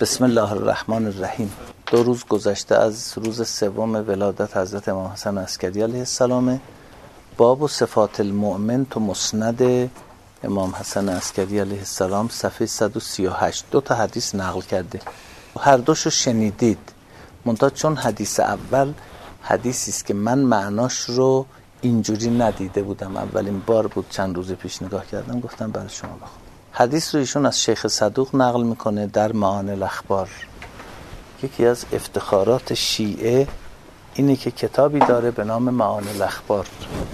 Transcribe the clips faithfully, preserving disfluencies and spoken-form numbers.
بسم الله الرحمن الرحیم. دو روز گذشته از روز سوم ولادت حضرت امام حسن عسکری علیه السلام. باب و صفات المؤمن تو مسند امام حسن عسکری علیه السلام صفحه صد و سی و هشت دو تا حدیث نقل کرده. هر دوشو شنیدید، منتها چون حدیث اول حدیثی است که من معناش رو اینجوری ندیده بودم، اولین بار بود چند روز پیش نگاه کردم، گفتم برای شما بخونم. حدیث رو ایشون از شیخ صدوق نقل میکنه در معانی الاخبار. یکی از افتخارات شیعه اینه که کتابی داره به نام معانی الاخبار،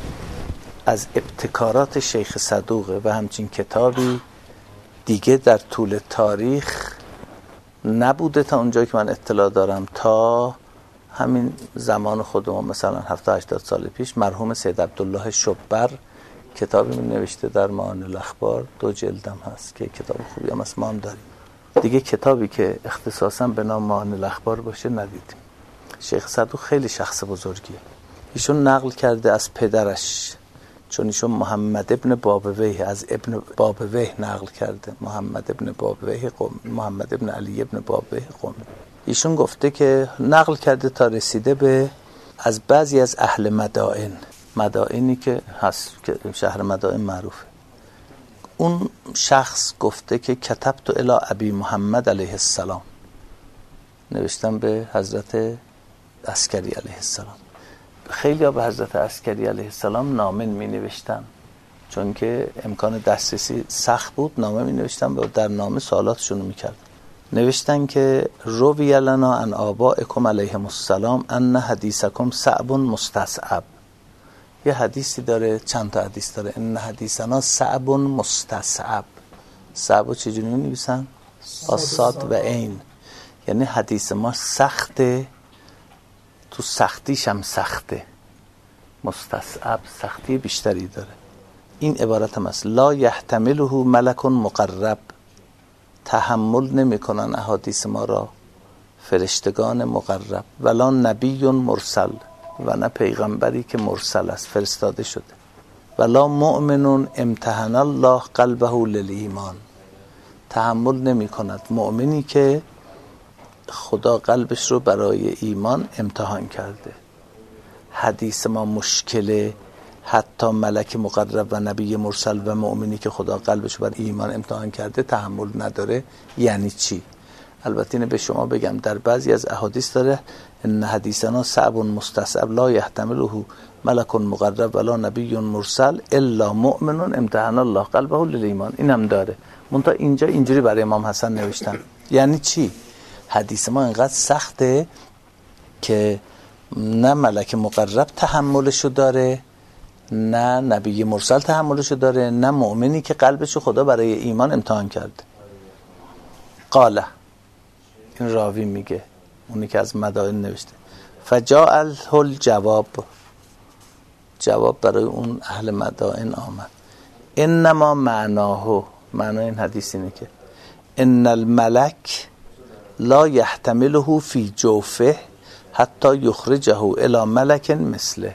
از ابتکارات شیخ صدوقه و همچین کتابی دیگه در طول تاریخ نبوده تا اونجایی که من اطلاع دارم. تا همین زمان خودمون مثلا هفتاد هشتاد سال پیش مرحوم سید عبدالله شبر کتابی می نوشته در معانی الاخبار، دو جلدم هست که کتاب خوبی هم هست، ما هم داریم. دیگه کتابی که اختصاصا به نام معانی الاخبار باشه ندیدیم. شیخ صدوق خیلی شخص بزرگیه. ایشون نقل کرده از پدرش، چون ایشون محمد ابن بابویه، از ابن بابویه نقل کرده، محمد ابن بابویه قم، محمد ابن علی ابن بابویه قم. ایشون گفته که نقل کرده تا رسیده به از بعضی از اهل مدائن، مدائنی که هست که شهر مدائن معروفه، اون شخص گفته که کتبت الی ابی محمد علیه السلام، نوشتم به حضرت عسکری علیه السلام. خیلی ها به حضرت عسکری علیه السلام نامه می نوشتن، چون که امکان دسترسی سخت بود، نامه می نوشتن و در نامه سوالاتشون می کردن. نوشتن که روی لنا ان آبائکم علیهم السلام ان حدیثکم صعب مستصعب. یه حدیثی داره، چند تا حدیث داره، ان حدیثنا صعب مستصعب. صعب چجوری می نویسن؟ آصاد و عین، یعنی حدیث ما سخته، تو سختیش هم سخته. مستصعب سختی بیشتری داره. این عبارت هم است، لا یحتمله ملک مقرب، تحمل نمی کنن احادیث ما را فرشتگان مقرب، ولا نبی مرسل، و نه پیغمبری که مرسل است، فرستاده شده، ولا مؤمن امتحن الله قلبه للایمان، تحمل نمی کند مؤمنی که خدا قلبش رو برای ایمان امتحان کرده. حدیث ما مشکله، حتی ملک مقرب و نبی مرسل و مؤمنی که خدا قلبش رو برای ایمان امتحان کرده تحمل نداره. یعنی چی؟ البته اینه به شما بگم، در بعضی از احادیث داره ان حدیثنا صعب مستصعب لا یحتمله ملک مقرب ولا نبی مرسل الا مؤمن امتحن الله قلبه للایمان. این هم داره، منتها اینجا اینجوری برای امام حسن نوشتن. یعنی چی؟ حدیث ما اینقدر سخته که نه ملک مقرب تحملشو داره، نه نبی مرسل تحملشو داره، نه مؤمنی که قلبشو خدا برای ایمان امتحان کرده. قاله، این راوی میگه، اونی که از مدائن نوشته، فجاء الجواب، جواب برای اون اهل مدائن آمد. انما معناه، معنای این حدیث اینه که ان الملک لا یحتمله فی جوفه حتی یخرجه الی ملک مثله.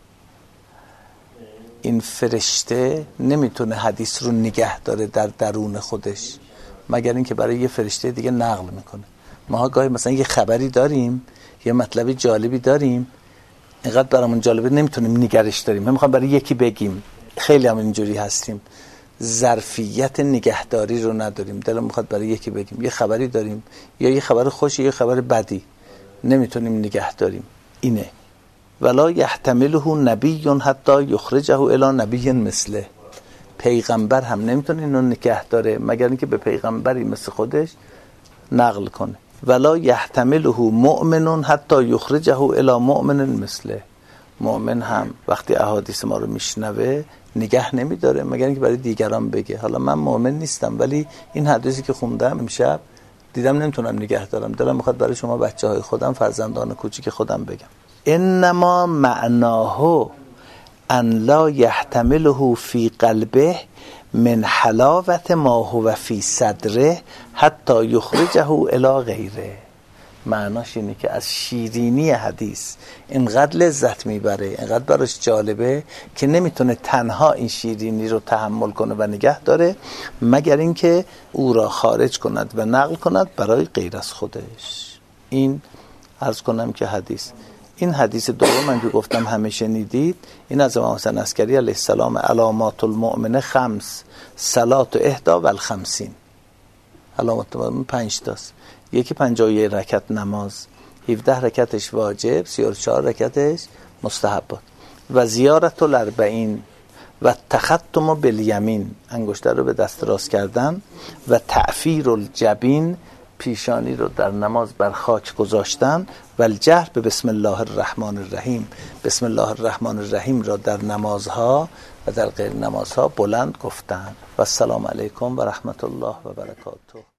این فرشته نمیتونه حدیث رو نگه داره در درون خودش، مگر اینکه برای یه فرشته دیگه نقل میکنه. ما گاهی مثلا یه خبری داریم، یه مطلبی جالبی داریم، اینقدر برامون جالبه نمیتونیم نگرش داریم، ما میخوایم برای یکی بگیم. خیلی هم اینجوری هستیم، ظرفیت نگهداری رو نداریم، دلم میخواد برای یکی بگیم. یه خبری داریم، یا یه خبر خوشی یا خبر بدی، نمیتونیم نگه داریم. اینه ولا یحتمله نبی حتی یخرجه الی نبی مثله. پیغمبر هم نمیتونه اینو نگه داره مگر اینکه به پیغمبری مثل خودش نقل کنه. ولا یحتمله مؤمن حتی یخرجه الی مؤمن مثله. مؤمن هم وقتی احادیث ما رو میشنوه نگه نمیداره مگر اینکه برای دیگران بگه. حالا من مؤمن نیستم، ولی این حدیثی که خوندم امشب دیدم نمیتونم نگه دارم، دلم میخواد برای شما بچهای خودم، فرزندان کوچیک خودم بگم. انما معناه ان لا یحتمله فی قلبه من حلاوت ما هو فی صدره حتی یخرجه الی غیره. معناش اینه که از شیرینی حدیث اینقدر لذت میبره، اینقدر براش جالبه که نمیتونه تنها این شیرینی رو تحمل کنه و نگه داره مگر اینکه او را خارج کند و نقل کند برای غیر از خودش. این عرض کنم که حدیث این حدیث دوم من که گفتم همه شنیدید، این از امام حسن عسکری علیه السلام، علامات المؤمن خمس صلات و احدا و الخمسین. علامات المؤمن پنج تاست، یکی پنجاه و یک رکعت نماز، هفده رکعتش واجب، سی و چهار رکعتش مستحبات، و زیارت الاربعین و تختم بالیمین، انگشتر رو به دست راست کردن، و تعفیر الجبین، پیشانی رو در نماز بر خاک گذاشتن، و الجهر به بسم الله الرحمن الرحیم، بسم الله الرحمن الرحیم را در نمازها و در غیر نمازها بلند گفتن. و السلام علیکم و رحمت الله و برکاته.